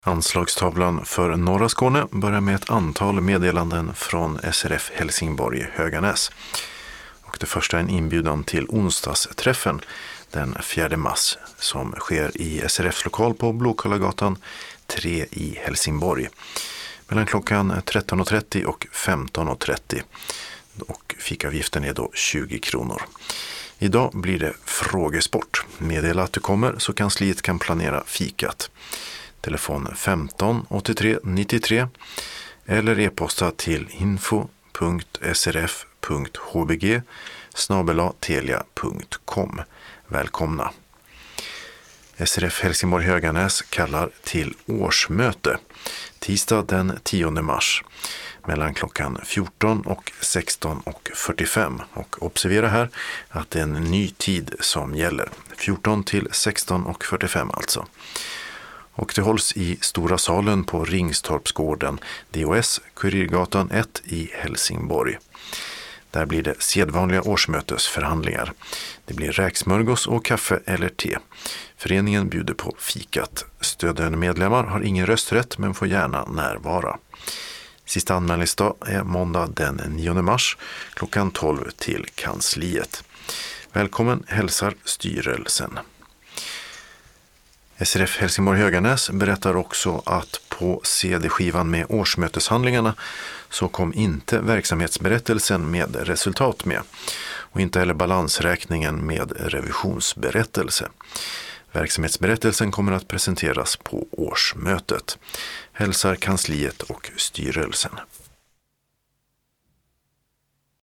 Anslagstavlan för norra Skåne börjar med ett antal meddelanden från SRF Helsingborg Höganäs. Och det första är en inbjudan till onsdagsträffen den 4 mars som sker i SRFs lokal på Blåkullagatan 3 i Helsingborg. Mellan klockan 13.30 och 15.30. Och fikavgiften är då 20 kronor. Idag blir det frågesport. Meddela att du kommer så kansliet kan planera fikat. Telefon 15 83 93 eller e-posta till info.srf.hbg@telia.com. Välkomna. SRF Helsingborg Höganäs kallar till årsmöte tisdag den 10 mars mellan klockan 14 och 16:45. Och observera här att det är en ny tid som gäller. 14 till 16:45 alltså. Och det hålls i Stora salen på Ringstorpsgården, DOS, Kurirgatan 1 i Helsingborg. Där blir det sedvanliga årsmötesförhandlingar. Det blir räksmörgås och kaffe eller te. Föreningen bjuder på fikat. Stödjande medlemmar har ingen rösträtt men får gärna närvara. Sista anmälningsdag är måndag den 9 mars klockan 12 till kansliet. Välkommen hälsar styrelsen. SRF Helsingborg Höganäs berättar också att på CD-skivan med årsmöteshandlingarna så kom inte verksamhetsberättelsen med resultat med och inte heller balansräkningen med revisionsberättelse. Verksamhetsberättelsen kommer att presenteras på årsmötet. Hälsar kansliet och styrelsen.